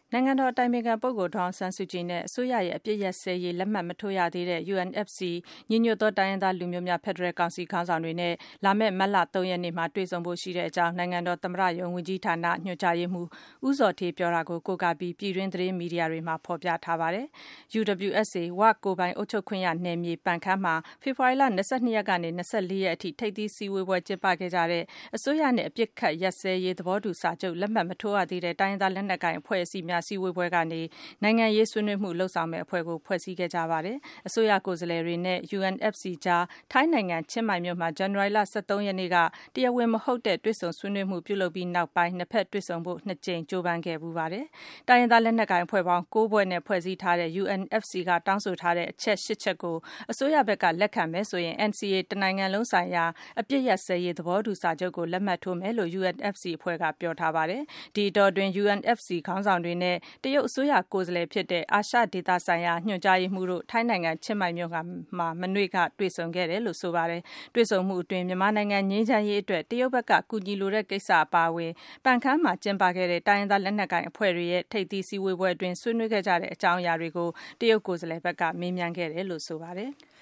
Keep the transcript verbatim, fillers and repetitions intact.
နိုင်ငံတော်အတိုင်ပင်ခံပုဂ္ဂိုလ်ဒေါ်အောင်ဆန်းစုကြည်နဲ့အစိုးရရဲ့အပစ်ရပ်စဲရေးလက်မှတ်မထိုးရသေးတဲ့ ယူအန်အက်ဖ်စီ ညီညွတ်သောတိုင်းရင်းသားလူမျိုးများဖက်ဒရယ်ကောင်စီခေါင်းဆောင်တွေနဲ့လာမယ့်မတ်လ၃ရက်နေ့မှာတွေ့ဆုံဖို့ရှိကြောင်းနိုင်ငံတော်သမ္မတရုံးဝန်ကြီးဌာနညွှန်ကြားရေးမှူးဦးဇော်ဌေးပြောတာကိုကိုးကားပြီးပြည်တွင်းသတင်းမီဒီယာတွေမှာဖော်ပြထားပါတယ်။ ယူဒဗ်အက်စ်အေ ဝကိုယ်ပိုင်အုပ်ချုပ်ခွင့်ရနယ်မြေပန်ခမ်းမှာဖေဖော်ဝါရီလ၂၂ရက်ကနေ၂၄ရက်အထိထိပ်သီးစည်းဝေးပွဲကျင်းပခဲ့ကြတဲ့အစိုးရနဲ့အပစ်အခတ်ရပ်စဲရေးသဘောတူစာချုပ်လက်မှတ်မထိုးရသေးတဲ့တိုင်းရင်းသားလက်နက်ကိုင်အဖွဲ့အစည်းများစည်းဝေးပွဲကနေနိုင်ငံရေးဆွေးနွေးမှုလုပ်ဆောင်မယ့်အဖွဲ့ကိုဖွဲ့စည်းခဲ့ကြပါတယ်။အစိုးရကိုယ်စားလှယ်တွေနဲ့ ယူအန်အက်ဖ်စီကြားထိုင်းနိုင်ငံချင်းမိုင်မြို့မှာဇန်နဝါရီလ၁၃ရက်နေ့ကတရားဝင်မဟုတ်တဲ့တွေ့ဆုံဆွေးနွေးမှုပြုလုပ်ပြီးနောက်ပိုင်းနှစ်ဖက်တွေ့ဆုံဖို့နှစ်ကြိမ်ကြိုးပမ်းခဲ့ဖူးပါတယ်။တိုင်းရင်းသားလက်နက်ကိုင်အဖွဲ့ပေါင်း၉ဖွဲ့နဲ့ဖွဲ့စည်းထားတဲ့ ယူအန်အက်ဖ်စီကတောင်းဆိုထားတဲ့အချက်၈ချက်ကိုအစိုးရဘက်ကလက်ခံမယ်ဆိုရင် အန်စီအေ တနိုင်ငံလုံးဆိုင်ရာအပစ်ရပ်စဲရေးသဘောတူစာချုပ်ကိုလက်မှတ်ထိုးမယ်လို့ ယူအန်အက်ဖ်စီအဖွဲ့ကပြောထားပါတယ်။ဒီအတောအတွင်း ယူအန်အက်ဖ်စီခေါင်းဆောင်တွေနဲ့တရုတ်အစိုးရကိုယ်စားလှယ်ဖြစ်တဲ့အာရှဒေသဆိုင်ရာညွှန်ကြားရေးမှူးတို့ထိုင်းနိုင်ငံချင်းမိုင်မြို့မှာမနေ့ကတွေ့ဆုံခဲ့တယ်လို့ဆိုပါတယ်။တွေ့ဆုံမှုအတွင်းမြန်မာနိုင်ငံငြိမ်းချမ်းရေးအတွက်တရုတ်ဘက်ကကူညီလိုတဲ့ကိစ္စအပါအဝင်ပန်ခမ်းမှာကျင်းပခဲ့တဲ့တိုင်းရင်းသားလက်နက်ကိုင်အဖွဲ့တွေရဲ့ထိပ်သီးစည်းဝေးပွဲအတွင်းဆွေးနွေးခဲ့ကြတဲ့အကြောင်းအရာတွေကိုတရုတ်ကိုယ်စားလှယ်ဘက်ကမေးမြန်းခဲ့တယ်လို့ဆိုပါတယ်။